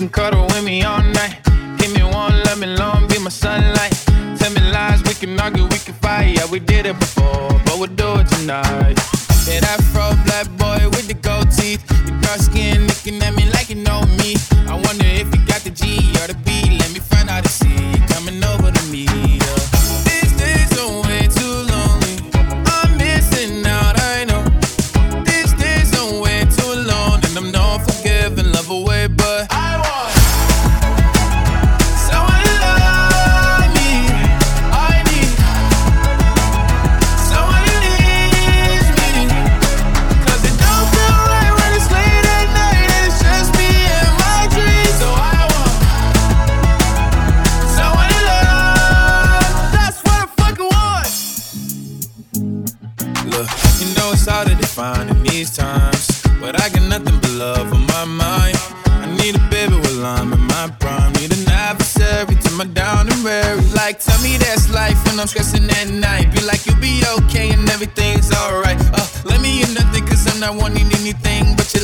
can cuddle with me all night. Give me one, let me long, be my sunlight. Tell me lies, we can argue, we can fight. Yeah, we did it before, but we'll do it tonight. Yeah, that fro black boy with the gold teeth. Your dark skin looking at me like you know me. I wonder if you got the G or the B. Let me find out to see you coming over to me. Yeah. These days are way too lonely. I'm missing out, I know. These days are way too long, and I'm not forgiving, love away, but I want someone to love me. I need someone who needs me. 'Cause it don't feel right when it's late at night and it's just me and my dreams. So I want someone to love. That's what I fucking want. Look, you know it's hard to define in these times, but I got nothing but love on my mind. I need a baby while I'm in my prime. Need an adversary to my down and weary. Like, tell me that's life when I'm stressing at night. Be like, you'll be okay and everything's alright. Let me hear nothing 'cause I'm not wanting anything but your